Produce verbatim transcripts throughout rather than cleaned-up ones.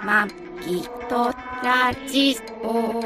まきとラジオ。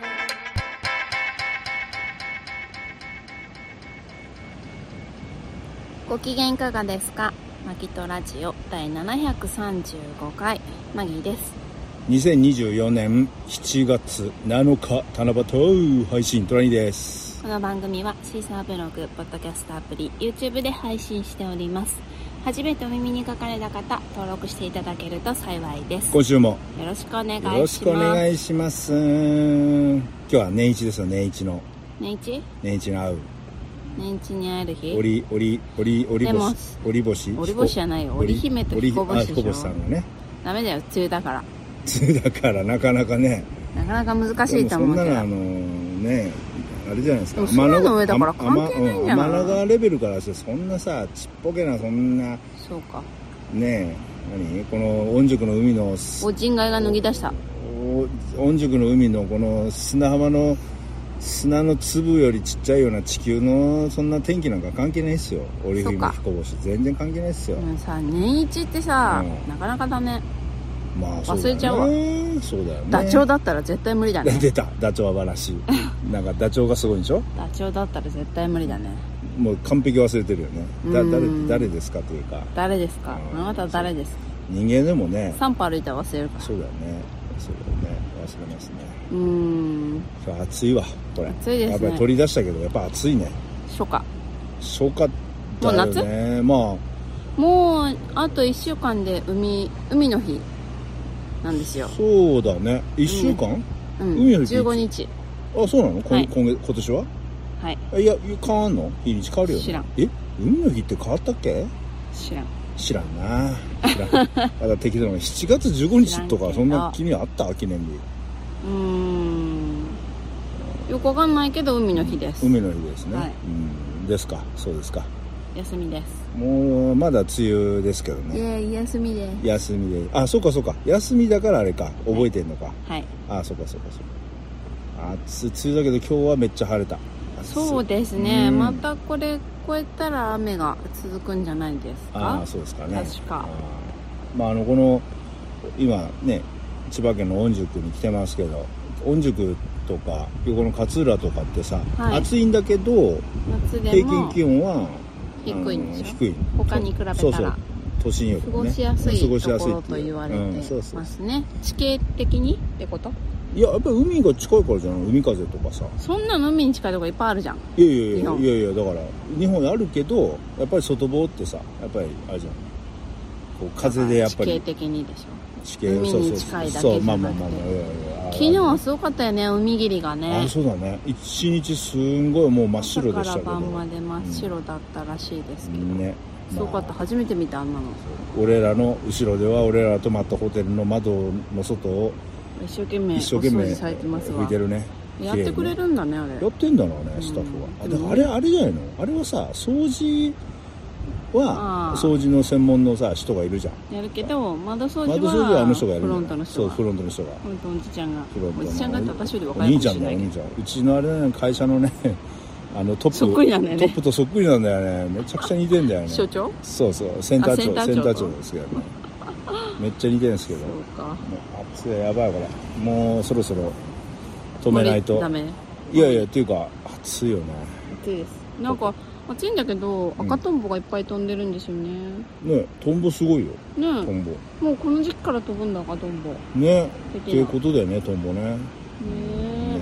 ご機嫌いかがですか？まきとラジオ第ななひゃくさんじゅうごかい、マギーです。 にせんにじゅうよねんしちがつなのか七夕配信トラニーです。 この番組はシーサーブログ、ポッドキャストアプリ、YouTube で配信しております。初めてお耳に書かれた方、登録していただけると幸いです。 今週もよろしくお願いします。 よろしくお願いします。今日は年一ですよ。年一の年一年一の会う年一に会える日、 おりおりおりおり星おり星おり星じゃないよ、織姫と彦星でしょ。 彦星さんがね、 ダメだよ、梅雨だから梅雨だからなかなかね、 なかなか難しいと思うけど、 そんなのあのねあれじゃないですか。 空の上だから関係ないんじゃない？ 天の川レベルからしてそんなさ、ちっぽけなそんな、 そうかねえ、何この御宿の海のお人外が脱ぎ出した御宿の海のこの砂浜の砂の粒よりちっちゃいような地球のそんな天気なんか関係ないっすよ。織姫彦星全然関係ないっすよ。 でもさ、年一ってさ、うん、なかなかだね。 まあ、 忘れちゃうわ。 そうだよね。 ダチョウだったら絶対無理だね。 出た、ダチョウは話なんかダチョウがすごいんでしょ。 ダチョウだったら絶対無理だね。 もう完璧忘れてるよね。だ誰誰ですかというか、 誰ですか、あなた誰ですか。 人間でもね、 さん歩歩いたら忘れるから。 そうだよね、そうだよね、忘れますね。 うーん、 暑いわこれ。 暑いですね。 やっぱり取り出したけどやっぱ暑いね。 初夏初夏だよね。もう夏、まあもうあといっしゅうかんで海海の日なんですよ。 そうだね、いっしゅうかん、 うん、海の日じゅうごにち。 あ、そうなの、 はい、 今月今年は。 はい。 いや、変わんの？日にち変わるよね。 知らん。 え、海の日って変わったっけ？ 知らん。 知らんな。知らん。まだ適当なしちがつじゅうごにちとかそんな記念あった？記念日。 うーん。よくわかんないけど海の日です。 海の日ですね。 はい、 うんですか。そうですか。 休みです。 もうまだ梅雨ですけどね。 いや、休みです。 休みで。あ、そうかそうか。休みだからあれか。覚えてんのか。 はい。はい、 あ、そうかそうかそうか。暑い梅雨だけど今日はめっちゃ晴れた。 そうですね、うん、またこれ超えたら雨が続くんじゃないですか。 あ、そうですかね。 確か。 あ、まああのこの今ね、千葉県の御宿に来てますけど、御宿とか横の勝浦とかってさ、はい、暑いんだけど夏でも平均気温は低いんでしょ。 低い。 他に比べたら。 そうそう、都心よりもね、 過ごしやすいところと言われてますね。地形的にってこと？ いや、やっぱり海が近いからじゃない。海風とかさ。 そんなの海に近いとこいっぱいあるじゃん。 いやいやいやいやいや、だから日本あるけど、やっぱり外房ってさ、やっぱりあれじゃん、こう風でやっぱり地形的にでしょ。 地形、 海に近いだけじゃなくて。そう、まあまあまあまあ。昨日はすごかったよね、海霧がね。 あ、そうだね。一日すんごいもう真っ白でしたけど。 朝から晩まで真っ白だったらしいですけど。 うん、ね。 すごかった、初めて見たあんなの。 俺らの後ろでは俺らが泊まったホテルの窓の外を一生懸命お掃除されてますわ。 拭いてるね。 やってくれるんだね、あれ。 やってんだろうね、スタッフは。うん、でもあれあれじゃないの？あれはさ、掃除は掃除の専門のさ人がいるじゃん。 やるけど窓掃除は窓掃除はあの人がやる。 フロントの人が。 そう、フロントの人が。 フロントのおじちゃんが。 おじちゃんがって私より若いかもしれないけど。 お兄ちゃんだ、お兄ちゃん。うちのあれね、会社のね、あのトップ、 そっくりなんだよね。 トップとそっくりなんだよね。めちゃくちゃ似てんだよね。 所長？ そうそう、センター長、センター長ですけどね。めっちゃ似てるんですけど。 そうか。 暑い、やばいこれ。もうそろそろ止めないと。 ダメ。 いやいや、っていうか暑いよね。 暑いです。なんか暑いんだけど、赤トンボがいっぱい飛んでるんですよね。 ね、トンボすごいよ。 ね、 トンボ。 もうこの時期から飛ぶんだ、赤トンボ。 ね、っていうことだよね、トンボね。ねえ。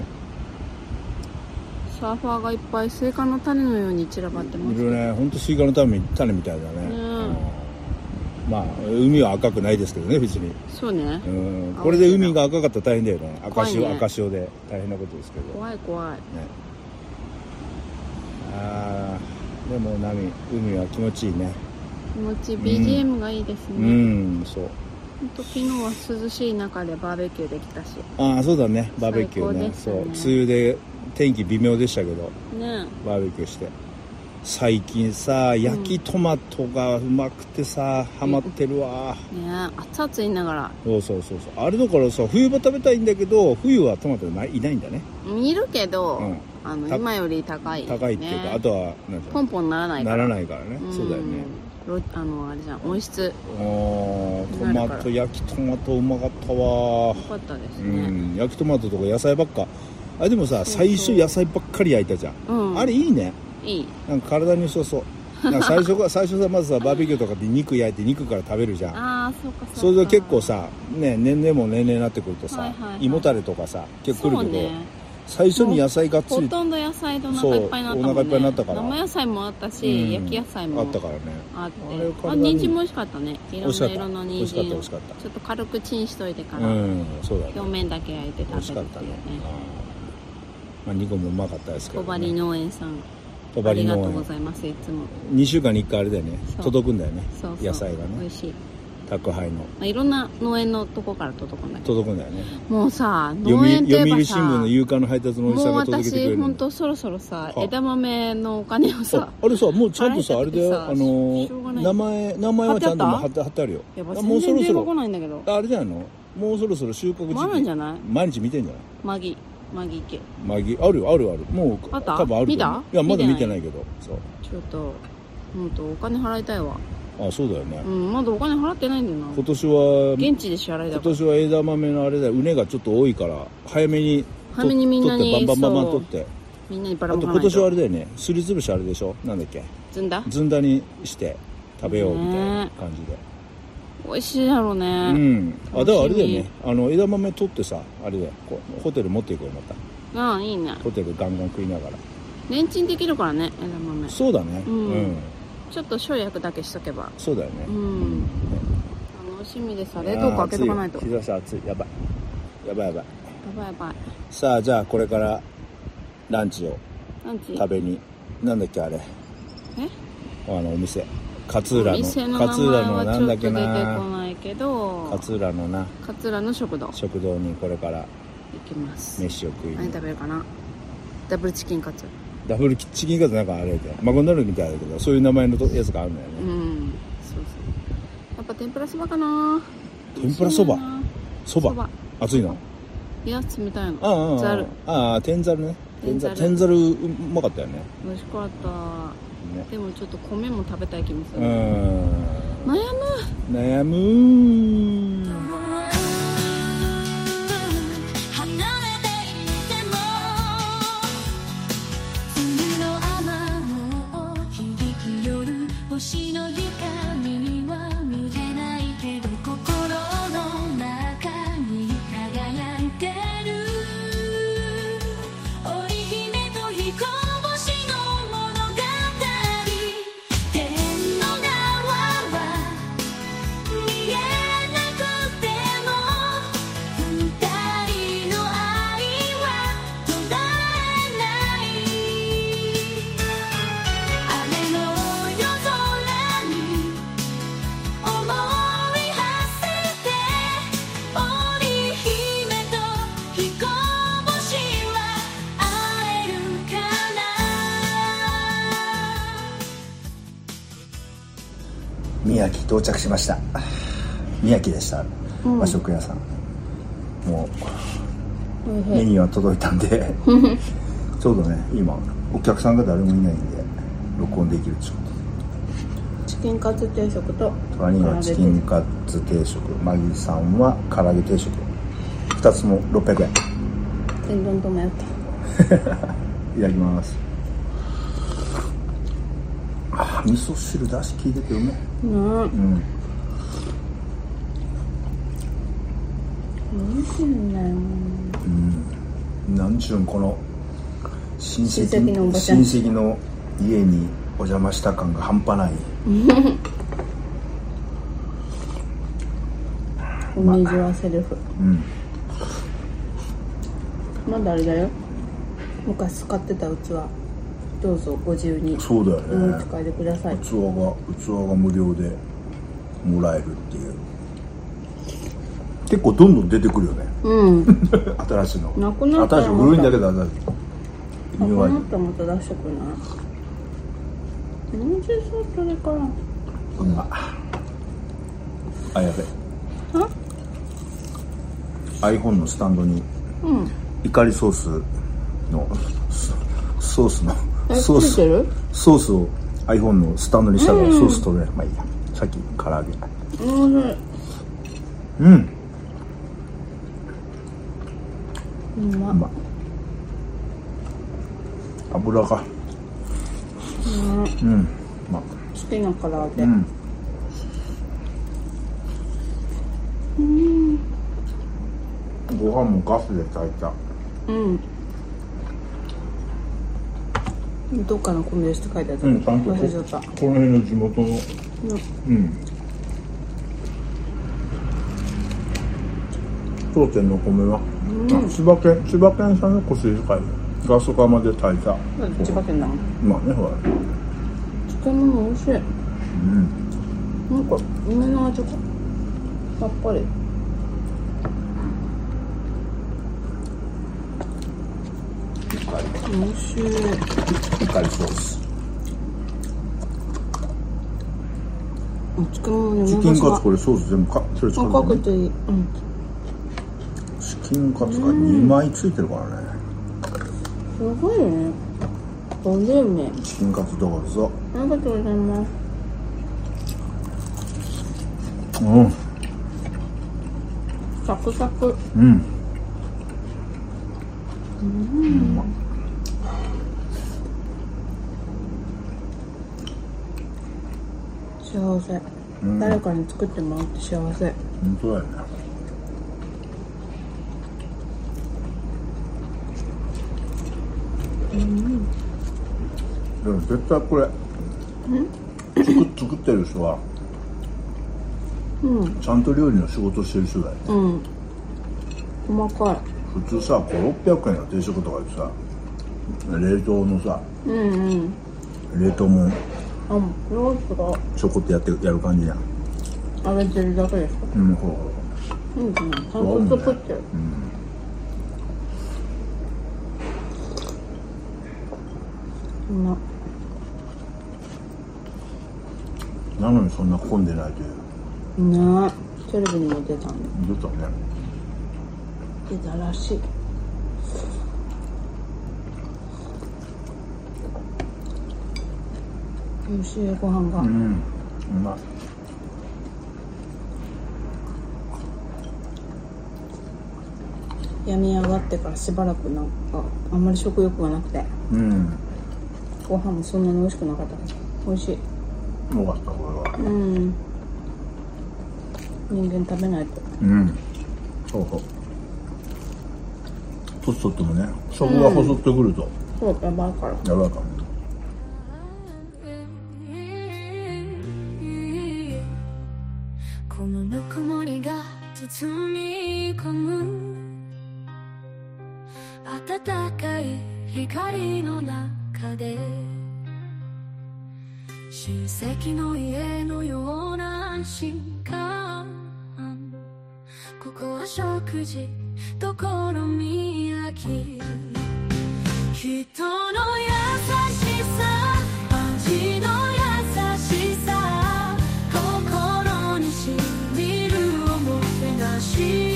サーファーがいっぱいスイカの種のように散らばってます。 いるね、本当スイカの種み種みたいだね。ね、うん、まあ海は赤くないですけどね、別に。 そうね。 うん、これで海が赤かったら大変だよね。赤潮、ね、赤潮で大変なことですけど。 怖い怖い。ね。 ああ、でも波、海は気持ちいいね。 気持ちいい。 ビージーエム がいいですね。 うん、うん、そう。 本当昨日は涼しい中でバーベキューできたし。 ああ、そうだね、バーベキュー ね, ね。そう、梅雨で天気微妙でしたけど、ね、バーベキューして。最近さ、焼きトマトがうまくてさ、ハマってるわ。 ね、熱々言いながら。 そうそうそうそう。あれだからさ、冬場食べたいんだけど、冬はトマトないないんだね。 いるけど、うん、あの今より高い、ね。 高いっていうか、あとはポンポンならないから。 ならないからね。そうだよね。 ロあのあれじゃん温室。 あトマト焼きトマトうまかったわ。 よかったですね、 うん、焼きトマトとか野菜ばっか。あでもさ最初野菜ばっかり焼いたじゃん、うん、あれいいね。 いいなんか体に良さそう。なんか最初が最初さまずさバーベキューとかで肉焼いて肉から食べるじゃん。 ああそうかそうか。 それで結構さ、ね、年齢も年齢になってくるとさ、はいはいはい、胃もたれとかさ結構来るけど、ね、最初に野菜がっつりほとんど野菜でお腹いっぱいになったもんね。 お腹いっぱいになったから生野菜もあったし、うん、焼き野菜もあったからね。 あってあ人参も美味しかったね。いろんな色の人参を美味しかったちょっと軽くチンしといてから、 うん、そうだね、 表面だけ焼いて食べるっていうね。 まあ、肉もうまかったですけど、ね、 小針農園さん小針農園ありがとうございます。いつもにしゅうかんにいっかいあれだよね届くんだよね。 そうそう野菜がね美味しい宅配の、 まあ、いろんな農園のとこから届くんだけど届くんだよね。 もうさ農園って言えばさ読売新聞の夕刊の配達のおじさんが届けてくれる。 もう私本当そろそろさ枝豆のお金をさあ, あれさもうちゃんとさあれだよあの名前名前はちゃんと貼って貼ってあるよ。 やっぱ全然出てこないんだけど。 あれじゃないのもうそろそろ収穫時期あるんじゃない。 毎日見てんじゃない。 マギマギ系マギあるよあるあるもうあった多分ある。 見た。 いやまだ見てないけどそうちょっと本当お金払いたいわ。 あそうだよね、 うん、まだお金払ってないんだよな。 今年は現地で支払いだから。 今年は枝豆のあれだよ畝がちょっと多いから早めに早めにみんなに取ってバンバンバンバン取ってみんなにバラバラ。 あと今年はあれだよねすりつぶしあれでしょなんだっけずんだずんだにして食べようみたいな感じで美味しいだろうね。 うんあだからあれだよねあの枝豆取ってさあれだよこうホテル持っていこうまた。 ああいいね。 ホテルガンガン食いながらレンチンできるからね枝豆。 そうだね、うん、うん、 ちょっと生薬だけしとけば。 そうだよね、うん、 楽しみでさ冷凍庫開けとかないと。 日差し暑いやばいやばいやばいやばいやばい。 さあじゃあこれからランチを食べになんだっけあれえあのお店勝浦の勝浦のなんだっけな出てこないけど勝浦のな勝浦の食堂食堂にこれから行きます。 飯を食いに。 何食べるかな。ダブルチキンカツ。 ダブルチキンカツなんかあれでマクドナルドみたいだけどそういう名前のやつがあるんだよね。 うんそうそうやっぱ天ぷらそばかな。 天ぷらそばそば熱いの。 いや冷たいの。 ああざるああ天ざるね。天ざる天ざるうまかったよね。 美味しかった、ね、でもちょっと米も食べたい気もする。 うん悩む悩む星の光には見えないけど心の中に輝いてる織姫と彦星の物語。天の川は見えなくても二人の愛は途絶えない。雨の宮城到着しました。宮城でした、うん、和食屋さんもうメニューは届いたんでちょうどね今お客さんが誰もいないんで録音できるちょうど。 チキンカツ定食と兄はチキンカツ定食、マギさんは唐揚げ定食、ふたつもろっぴゃくえん。 天丼と迷ったいただきます。あ味噌汁だし効いててうめえ。うん、うん、 美味しいんだよ。 うん、なんちゅうんこの親戚親戚のおばちゃん親戚の家にお邪魔した感が半端ないお水はセルフ、まあ、まだあれだよ昔使ってた器どうぞご自由にそうだよね、 お持ち帰りください。 器が器が無料でもらえるっていう結構どんどん出てくるよね、うん、新しいのなくなったら新しい古いんだけど新しいなくなったらまた出してくれない。何時そうそれからうまあやべは iPhone のスタンドに、うん、イカリソースのソースのソースソースを iPhone のスタンドにしたからソースとね、まあいいや。さっき唐揚げ。 うん。 うん。 うま。 うま。油が。 うん。 うん。まあ。 好きな唐揚げ。 うん。 うん。 ご飯もガスで炊いた。 うん。どっかのコンビニって書いてあった。 うん、ちゃんとこの辺の地元の。うん。うん。当店の米は、うん、千葉県千葉県産のコシヒカリガス釜で炊いた。 千葉県だ。 まあね、ほら。 漬物美味しい。うん。なんか梅の味がさっぱり。美味しい。 イカリソース。 漬物にチキンカツこれソース全部かそれ使うかけていい。うん。 チキンカツがにまいついてるからね。 すごいね。ボリューミー。 チキンカツどうぞ。 ありがとうございます。 うん。 サクサク。 うん。 うん。幸せ、うん、誰かに作ってもらって幸せ。 本当だよね。うん。でも絶対これ作, 作ってる人は、うん、ちゃんと料理の仕事してる人だよね。うん。 細かい。 普通さ、こうろっぴゃくえんの定食とかでさ、冷凍のさ、うんうん、冷凍もんあ、ロースがちょこっとやってやる感じやん。 揚げてるだけですか？ うん、ほう。 うんうん。ちゃんと作ってる。うん。うま。 なのにそんな混んでないという。 ねえ、テレビにも出たね。 出たね。 出たらしい。美味しいご飯が。うん、 うまい。 病み上がってからしばらくなんかあんまり食欲がなくて、うん、ご飯もそんなに美味しくなかったけど美味しい。 よかったこれは。うん。 人間食べないと。 うん。そうそう。年取ってもね、食が細ってくると。 うん、そうやばいから。 やばいから。 このぬくもりが包み込む暖かい光の中で親戚の家のような安心感。ここは食事どころ磨き人の優しさ味の優しさ心にしみるおもてなし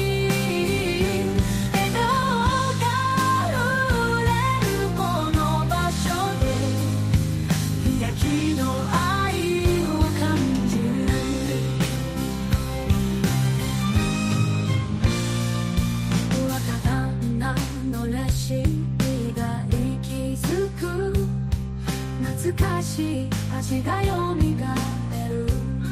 懐かしい味がよみがえる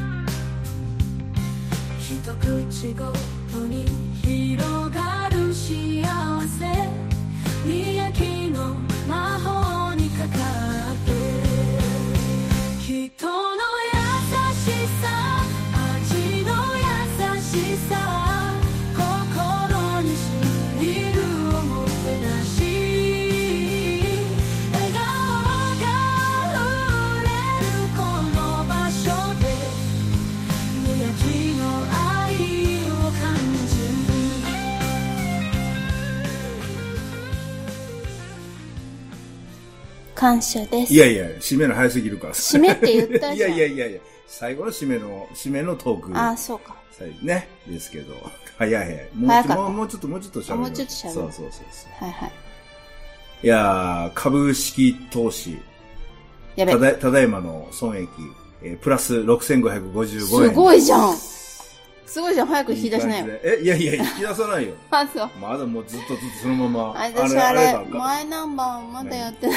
一口ごとに広がる幸せにやきの魔法にかかって人の優しさ味の優しさ心にしみるおもてなし感謝です。 いやいや、締めの早すぎるから。 締めって言ったじゃん。 いやいやいやいや、最後の締めの、締めのトーク。 ああ、そうか。 ね。ですけど、早い。もう早かったもう、もうちょっと、もうちょっと喋る。 もうちょっと喋る。 そうそうそうそう。 はいはい。 いやー、株式投資。 やべ。 ただ、ただいまの損益、えー、プラスろくせんごひゃくごじゅうごえん。 すごいじゃん。すごいじゃん。早く引き出しなよ。 いいえ、いやいや、引き出さないよ。 あ、そう。 まだもうずっとずっとそのまま。 私あれ、あれマイナンバーまだやってない。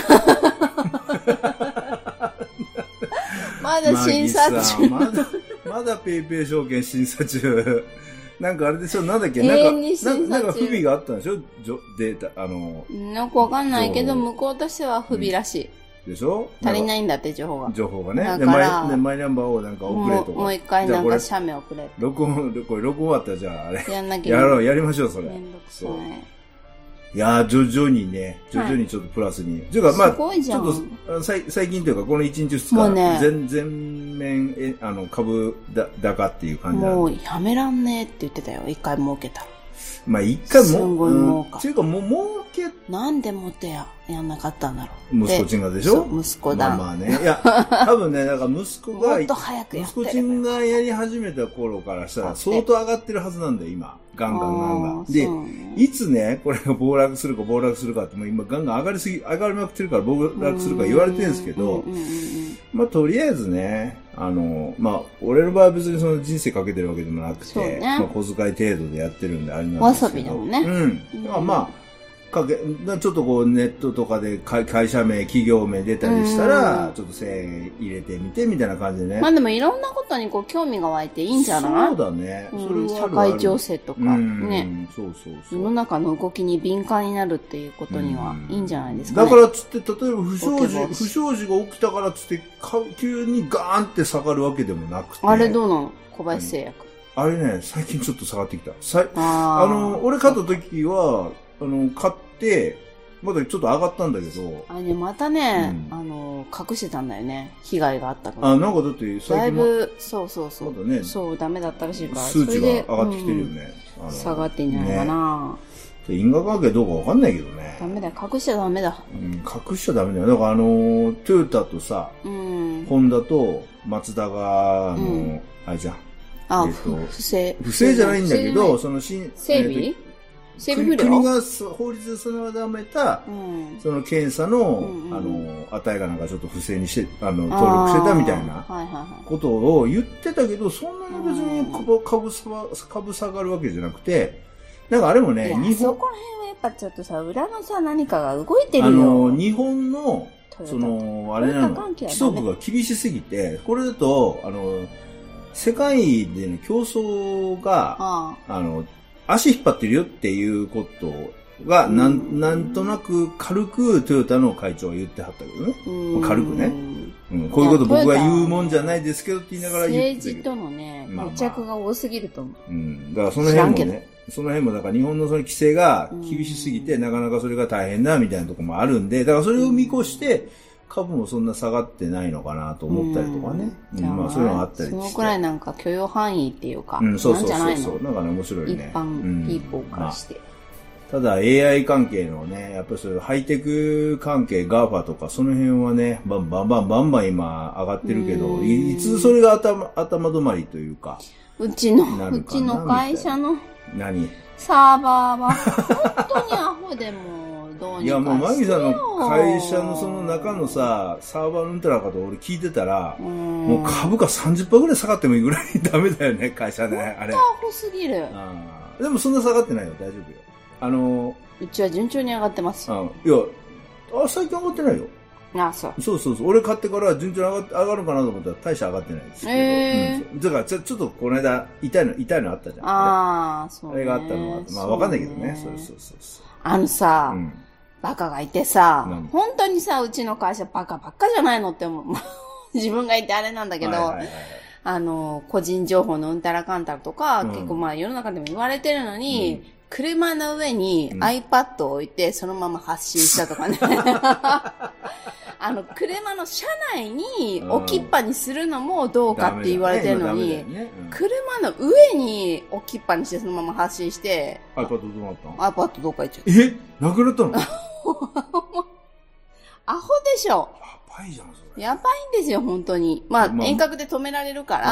まだ審査中。 まだ、まだペイペイ証券審査中。なんかあれでしょ、なんだっけ、なんか、なんか不備があったんでしょデータ、あの。 なんかわかんないけど、向こうとしては不備らしい。 うん、でしょ足りないんだって、情報が。 情報がね。で、マイ、マイナンバーをなんか送れとか。 もう一回なんか写メ送れ。 録音、これ録音終わったらじゃあ、あれ。 やんなきゃやろう、やりましょう、それ。 めんどくさい。 いやー、徐々にね、徐々にちょっとプラスに。というか、まあ、ちょっと、最近というか、このいちにちふつか、 ね、 全、全面、え、あの、株だ、高っていう感じもう、やめらんねえって言ってたよ、一回儲けたら。 まあ、一回も、 すごい儲か。 っていうか、もう、儲け、 なんでもてや、やんなかったんだろう。息子ちんがでしょそう、息子だ。 まあまあね。いや、多分ね、だから息子が、 もっと早くやって息子ちんがやり始めた頃からしたら、相当上がってるはずなんだよ、今。ガンガンガンガン。で、いつね、これが暴落するか暴落するかって、もう今ガンガン上がりすぎ、上がりまくってるから暴落するか言われてるんですけど、まあとりあえずね、あの、まあ、俺の場合は別にその人生かけてるわけでもなくて、ね、まあ小遣い程度でやってるんであれなんですけど。 わさびだもんね。 うん。まあまあ、かけ、ちょっとこうネットとかで会社名、企業名出たりしたら、ちょっとせいえん入れてみてみたいな感じでね。 まあでもいろんなことにこう興味が湧いていいんじゃない？ そうだね。 それは社会情勢とか、ね。 そうそうそう。 世の中の動きに敏感になるっていうことにはいいんじゃないですかね。 だからつって、例えば不祥事、不祥事が起きたからつって、急にガーンって下がるわけでもなくて。 あれどうなの？小林製薬。 あれね、最近ちょっと下がってきた。さあの、俺買った時は、あの、買って、まだちょっと上がったんだけど。 あれね、またね、うん、あの、隠してたんだよね。被害があったから。 あ、なんかだって最近だいぶ、そうそうそう。 まだね。 そう、ダメだったらしいから。 数値が上がってきてるよね。 うん、下がってんじゃないかな。 ね、因果関係どうかわかんないけどね。 ダメだよ。隠しちゃダメだ。 うん、隠しちゃダメだよ。だからあの、トヨタとさ、うん、ホンダとマツダが、あの、うん、あれじゃん。 あ、えー、と不正。 不正じゃないんだけど、その新、 整備、えー整備不良国が法律で定めた、うん、その検査の、うんうん、あの、値がなんかちょっと不正にして、あの、登録してたみたいなことを言ってたけど、そんなに別に株、株株下がるわけじゃなくて、なんかあれもね、 日本。そこら辺はやっぱちょっとさ、裏のさ、何かが動いてるよ。あの、日本の、その、あれなの、規則が厳しすぎて、これだと、あの、世界での競争が、あ, あの、足引っ張ってるよっていうことが、なん、なんとなく軽くトヨタの会長は言ってはったけどね。まあ、軽くね、うん。こういうこと僕が言うもんじゃないですけどって言いながら言ってたけど。 政治とのね、癒着が多すぎると思う。 うん。だからその辺もね、その辺もだから日本のその規制が厳しすぎて、なかなかそれが大変だみたいなところもあるんで、だからそれを見越して、株もそんな下がってないのかなと思ったりとかね。うん、まあそういうのがあったりして。 そのくらいなんか許容範囲っていうか、 うん、そうそうそうそう。なんかね、面白いね。 一般ピーポーからして。 まあ、ただ エーアイ 関係のね、やっぱりそういうハイテク関係、ガーファ とかその辺はね、バンバンバンバンバン今上がってるけど、いつそれが頭、頭止まりというか。 うちの、うちの会社の。 何サーバーは、本当にアホでも。 いやもうマギさんの会社のその中のさ、サーバーのうんたらかと俺聞いてたら、うもう株価 さんじゅっパーセント ぐらい下がってもいいぐらいダメだよね、会社ね、あれ。 アホすぎる。 あでもそんな下がってないよ、大丈夫よ。あのー、うちは順調に上がってます。 あいや、あ、最近上がってないよ。 あ、そう。 そうそうそう。俺買ってから順調に上がって、上がるかなと思ったら大して上がってないですけど。えー、うん、だからちょ、ちょっとこの間、痛いの、痛いのあったじゃん。 ああ、そう、ね。 あれがあったのは、まあわかんないけどね。そうそうそうそう。 あのさ、うんバカがいてさ、本当にさ、うちの会社バカばっかじゃないのって思う。自分がいてあれなんだけど、はいはいはい、あの、個人情報のうんたらかんたらとか、うん、結構まあ世の中でも言われてるのに、うん、車の上に iPad を置いてそのまま発信したとかね。あの、車の車内に置きっぱにするのもどうかって言われてるのに、ねねうん、車の上に置きっぱにしてそのまま発信して、 iPad どうなったの？ iPad どっか行っちゃった。 え？なくなったの？ アホでしょ。 やばいじゃん、それ。 やばいんですよ、本当に。まあ、まあ、遠隔で止められるから、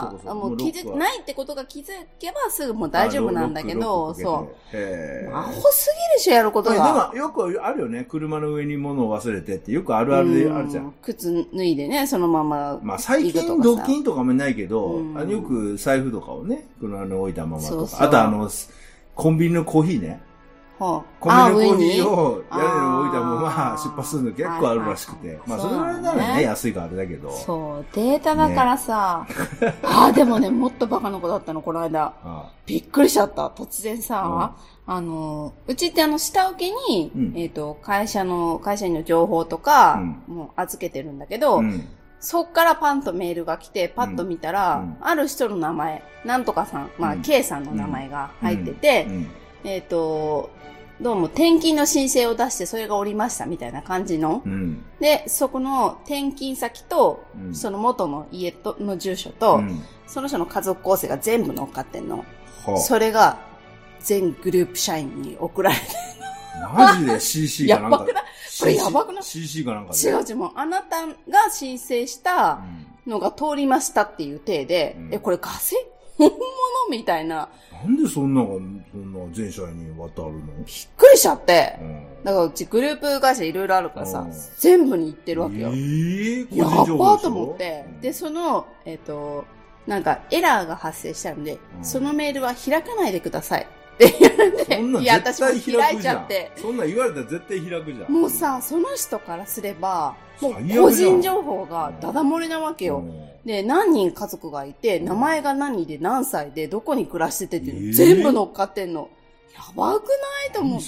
そうそうもう気づく、ないってことが気づけばすぐもう大丈夫なんだけど、そう。へアホすぎるし、やることが。 でも、よくあるよね。車の上に物を忘れてって、よくあるあるであるじゃん。 靴脱いでね、そのまま。 まあ、最近、ドッキンとかもないけど、あのよく財布とかをね、車に置いたままとか。そうそうあと、あの、コンビニのコーヒーね。はあ、コンビニのコーヒーを屋根に置いたまま出発するの結構あるらしくて。まあそれぐらいならね、安いからあれだけど。 そう、データだからさ。ね、ああ、でもね、もっとバカな子だったの、この間。ああびっくりしちゃった。突然さ、うん、あの、うちってあの、下請けに、うん、えっと、会社の、会社員の情報とか、うん、もう預けてるんだけど、うんそっからパンとメールが来て、パッと見たら、うん、ある人の名前、なんとかさん、まあ、うん、K さんの名前が入ってて、うんうん、えっと、どうも転勤の申請を出してそれがおりましたみたいな感じの。うん、で、そこの転勤先と、うん、その元の家との住所と、うん、その人の家族構成が全部乗っかってんの。はあ、それが全グループ社員に送られてる。 マジで シーシー かなんか。 やばくないこれやばくないシーシー かなんかで。違う違う、もうあなたが申請したのが通りましたっていう体で、うん、え、これガセ本物みたいな。 なんでそんなのが、そんな全社員に渡るのびっくりしちゃって。うん、だからうちグループ会社いろいろあるからさ、うん、全部に行ってるわけよ。えー、 やっばーと思って。うん、で、その、えっと、なんかエラーが発生したので、うん、そのメールは開かないでください。って言われて、いや、私も開いちゃって。 そんなん言われたら絶対開くじゃん。 もうさ、その人からすれば、もう個人情報がダダ漏れなわけよ。で、何人家族がいて、名前が何で何歳でどこに暮らしててって、えー、全部乗っかってんの。やばくないと思って、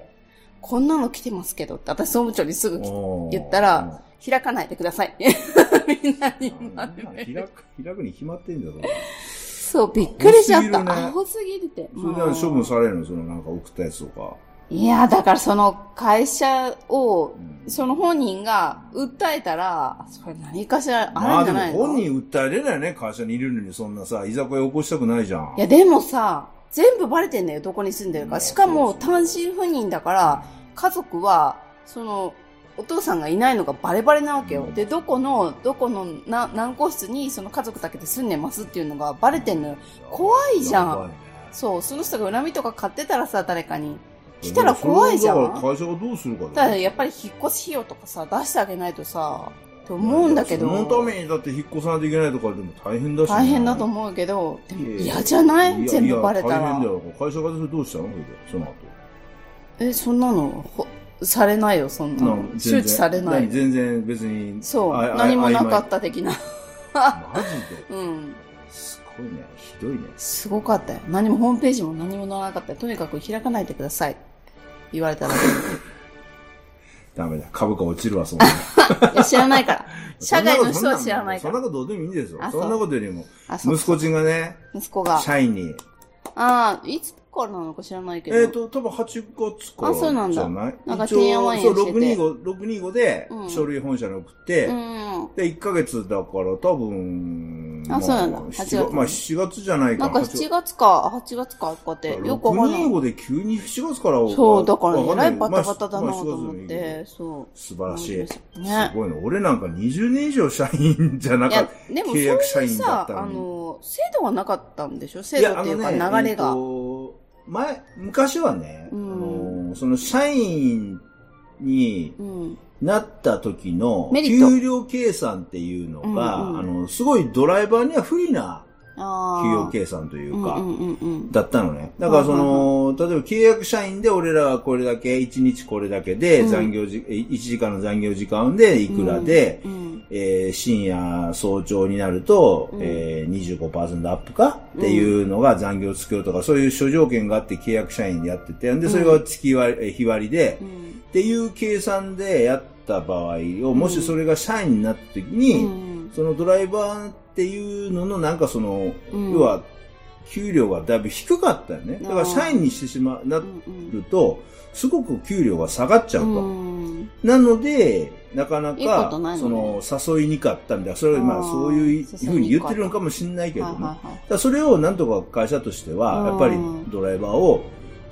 こんなの来てますけどって、私総務長にすぐ言ったら、開かないでください。みんなに開く、開くに決まってんだぞ。 そう、びっくりしちゃった。アホすぎるって。 それで処分されるのそのなんか送ったやつとか。 いや、だからその会社を、うん、その本人が訴えたら、それ何かしらあるんじゃないの？ まあでも本人訴えれないよね、会社にいるのにそんなさ、居酒屋起こしたくないじゃん。 いや、でもさ、全部バレてんだよ、どこに住んでるか。しかも単身赴任だから、家族は、その、お父さんがいないのがバレバレなわけよ。で、どこの、どこのな何個室にその家族だけで住んでますっていうのがバレてんのよ。怖いじゃん。そう、その人が恨みとか買ってたらさ、誰かに。来たら怖いじゃん。 だから会社がどうするかだよ。 だからやっぱり引っ越し費用とかさ、出してあげないとさ、と思うんだけど。 そのためにだって引っ越さないといけないとかでも大変だし、ね。 大変だと思うけど、でも嫌じゃない？全部バレたら。 大変だよ。会社がどうしたの？その後。 え、そんなの、ほされないよ、そんなの。周知されない。 全然別に。 そう。何もなかった的な。 マジで？ うん。 すごいね。ひどいね。 すごかったよ。何もホームページも何も載らなかったよ。とにかく開かないでください。言われたら。 ダメだ。株価落ちるわ、そんな。 いや、知らないから。社外の人は知らないから。 そんなことどうでもいいんですよ。そんなことよりも。息子ちんがね。 息子が。 社員に。 ああ、いつからなのか知らないけど。 えっと、多分はちがつから。 あ、そうなんだ。 じゃない？ なんか、提案はそう、ろくにーご、ろくにーごで、書類本社に送って、うん、で、いっかげつだから多分、 あ、そうなんだ。はちがつ。 まあ、しがつじゃないかな。なんかしちがつか、はちがつか、とかって、よくわかんない。ろくにーごで急にしちがつから。 そう、だからね、えらいバタバタだなと思って、そう。 素晴らしい。ね。すごいね。俺なんかにじゅうねん以上社員じゃなかった。 でも、契約社員だったのに。あの、制度がなかったんでしょ？制度っていうか流れが。 前、昔はね、うん、あのその社員になった時の給料計算っていうのが、うんうん、あの、すごいドライバーには不利な給料計算というか、だったのね。だからその、例えば契約社員で俺らはこれだけ、いちにちこれだけで残業時、うん、いちじかんの残業時間でいくらで、うんうんえー、深夜早朝になると、うんえー、にじゅうごパーセント アップかっていうのが残業付きとか、そういう諸条件があって契約社員でやってて、で、それが月割り、日割りで、うん、っていう計算でやった場合を、もしそれが社員になった時に、うん、そのドライバーっていうののなんかその、うん、要は、給料がだいぶ低かったよね。だから社員にしてしまう、なると、すごく給料が下がっちゃうと。うん、なので、なかなか、その、誘いにかったみたいな、それはまあそういうふうに言ってるのかもしれないけども、それをなんとか会社としては、やっぱりドライバーを、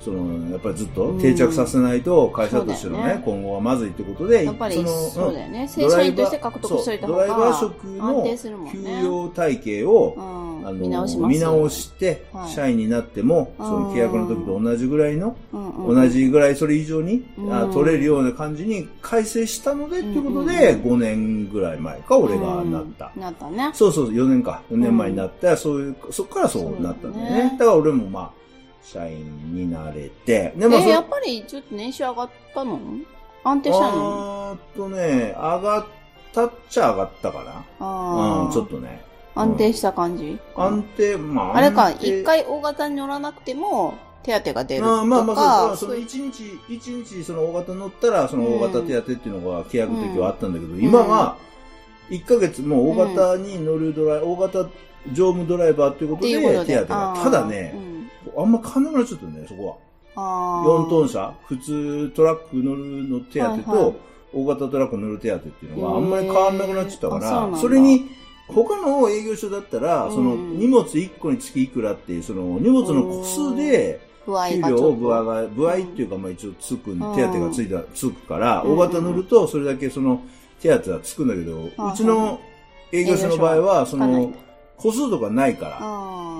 その、やっぱりずっと定着させないと、会社としてのね、今後はまずいってことで、 やっぱり、そうだよね。正社員として獲得しといた方がドライバー職の給与体系を、あの、見直します。見直して、社員になっても、その契約の時と同じぐらいの、同じぐらいそれ以上に取れるような感じに改正したので、っていうことで、ごねんぐらい前か、俺がなった。 なったね。 そうそう、よねんか。よねんまえになった。そういう、そっからそうなったんだよね。だから俺もまあ、社員になれて。 でもえ、やっぱりちょっと年収上がったの？安定したの？あーっとね、上がったっちゃ上がったかな。あうん、ちょっとね。 安定した感じ、 うん、安定、まあ。 あれか、一回大型に乗らなくても、手当が出るとか。あまあまあ、そう、その一日、一日その大型乗ったら、その大型手当っていうのが契約の時はあったんだけど、うん、今は、いっかげつもう大型に乗るドライ、うん、大型乗務ドライバーっていうことで手当が。ただね、うんあんま変わんなくなっちゃったんだよ、そこは。よんトン車、普通トラック乗るの手当と、大型トラック乗る手当っていうのはあんまり変わんなくなっちゃったから、それに、他の営業所だったら、その荷物いっこにつきいくらっていう、その荷物の個数で、給料を部合が、部合っていうかまあ一応つく、手当がついた、つくから、大型乗るとそれだけその手当はつくんだけど、うちの営業所の場合は、その、個数とかないから、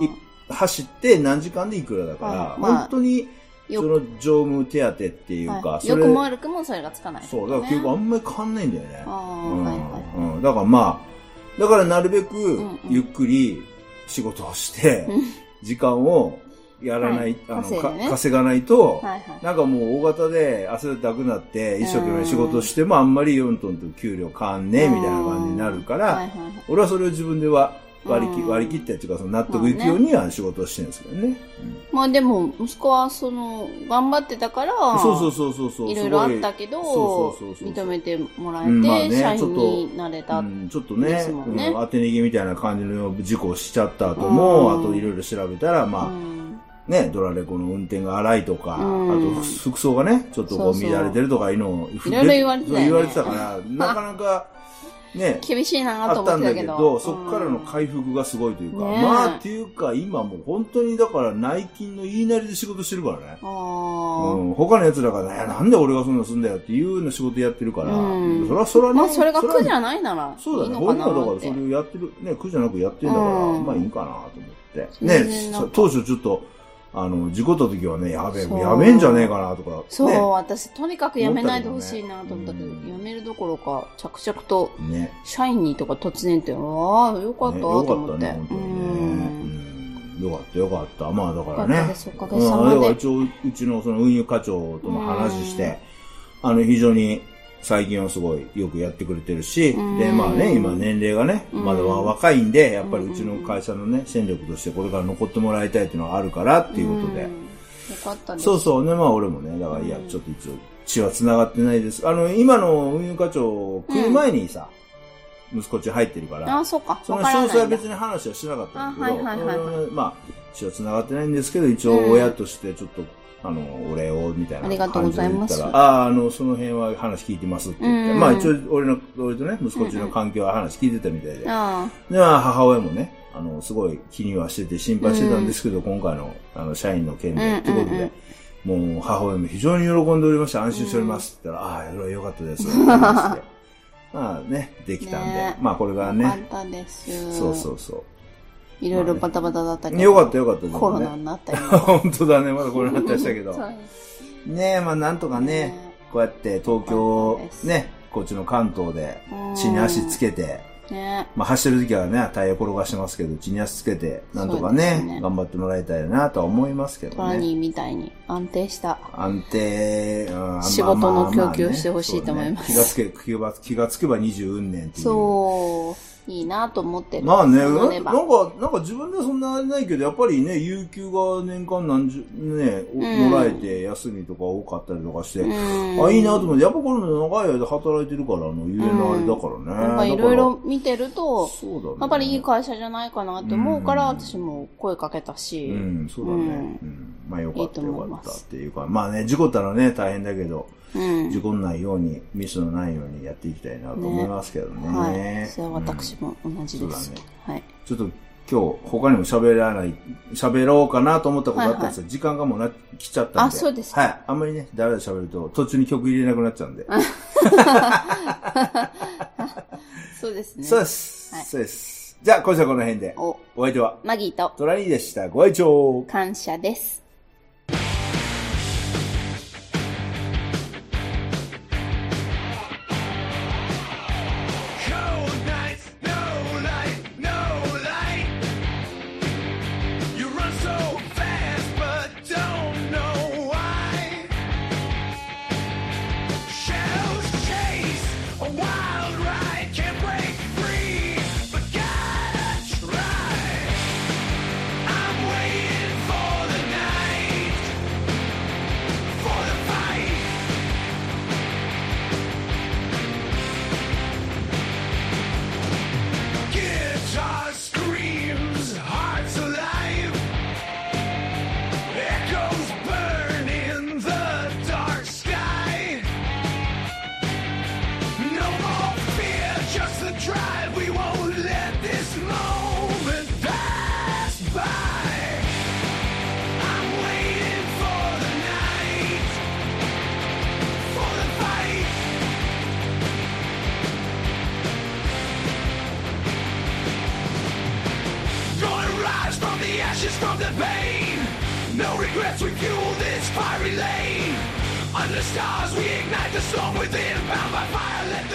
走って何時間でいくらだから、まあ、本当に、その乗務手当っていうか、 はい、よくも悪くもそれがつかない、ね。 そう、だから結構あんまり変わんないんだよね。うんはいはいうん、だからまあ、だからなるべくゆっくり仕事をして、うんうん、時間をやらない、はい、あの稼、ね、稼がないと、はいはい、なんかもう大型で汗だくなって、一生懸命仕事してもあんまりよんトンと給料変わんねえみたいな感じになるから、はいはいはい、俺はそれを自分では、割り切、割り切ってっていうか、その納得いくようには仕事をしてるんですけどね。まあ、ねうん、まあでも、息子はその、頑張ってたから、 そうそうそうそうそう。 いろいろあったけど、そうそうそう認めてもらえて、うんまあね、社員になれた、 うん。ちょっとね、うん、当て逃げみたいな感じの事故をしちゃった後も、うん、あといろいろ調べたら、まあ、うんね、ドラレコの運転が荒いとか、うん、あと服装がね、ちょっとこう乱れてるとかいうのを、 いろいろ言われてたよね。 言われてたから、なかなか、ね、 厳しいなと思ってたけど。あったんだけど、 そっからの回復がすごいというか、ね、まあっていうか今もう本当にだから内勤の言いなりで仕事してるからね。あうん、他の奴らがね、なんで俺がそんなすんだよっていうような仕事やってるから、うん、それはそれはね。 まあそれが苦じゃないならそうだね。俺らだからそれをやってる、ね、苦じゃなくやってんだから、うん、まあいいかなと思って。ね、当初ちょっと、あの、事故った時はね、やべえ、やめんじゃねえかなとか。 そう、 ね、 私、とにかくやめないでほしいなと思ったけど、ねうん、やめるどころか、着々と、ね、社員にとか突然って、ああ、よかったと思って。ね、よかったね、本当にね、うん。よかった、よかった。まあだからね。 よかったです、おかげさまで。 だから一応、うちのその運輸課長とも話して、あの、非常に、最近はすごいよくやってくれてるし、で、まあね、今年齢がね、まだ若いんで、やっぱりうちの会社のね、戦力としてこれから残ってもらいたいっていうのがあるからっていうことで。よかったです。 そうそうね、まあ俺もね、だからいや、ちょっと一応血は繋がってないです。あの、今の運輸課長来る前にさ、息子ち入ってるから、 あ、そうか。 その詳細は別に話はしなかったんだけど、まあ、血は繋がってないんですけど、一応親としてちょっと、あの、お礼を、みたいな感じで言ったら、ありがとうございます。ああ、あの、その辺は話聞いてますって言って、まあ一応、俺の、俺とね、息子ちの関係は話聞いてたみたいで、で、まあ母親もね、あの、すごい気にはしてて心配してたんですけど、今回の、あの、社員の件で、ってことで、もう母親も非常に喜んでおりまして、安心しておりますって言ったら、ああ、よかったです。まあね、できたんで、まあこれからね。 よかったです。 そうそうそう。 いろいろバタバタだったけど。 よかったよかった、 コロナになったり。 本当だね、まだコロナになっちゃったけど。ねえ、まあなんとかね、こうやって東京、ね、こっちの関東で地に足つけて、まあ走ってる時はね、タイヤ転がしてますけど、地に足つけて、なんとかね、頑張ってもらいたいなとは思いますけどね。トラニーみたいに安定した。 安定、 仕事の供給をしてほしいと思います。 気がつけ、気がつけば二十うんねんっていう。 そう。いいなと思ってる。 まあね、なんか、なんか自分ではそんなあれないけど、やっぱりね、有給が年間何十、ね、もらえて、休みとか多かったりとかして、あ、いいなと思って、やっぱこれ長い間働いてるから、あの、有名なあれだからね。 なんかいろいろ見てると、そうだね。やっぱりいい会社じゃないかなって思うから、私も声かけたし。 うん、そうだね。うん。まあよかったよかったっていうか、まあね、事故ったらね、大変だけど、うん、事故んないように、ミスのないようにやっていきたいなと思いますけどね。ねはい。それは私も同じです。 うん、そうだね。はい。ちょっと今日他にも喋らない、喋ろうかなと思ったことあったんですよ。はいはい、時間がもうな、来ちゃったんで。 あ、そうですか。 はい。あんまりね、だらだら喋ると途中に曲入れなくなっちゃうんで。 そうですね。 そうです。はい、そうです。じゃあ今週はこの辺で。お、お相手はマギーとトラニーでした。ご愛聴感謝です。 From the pain, no regrets, we fuel this fiery lane. Under stars we ignite the storm within, bound by fire, let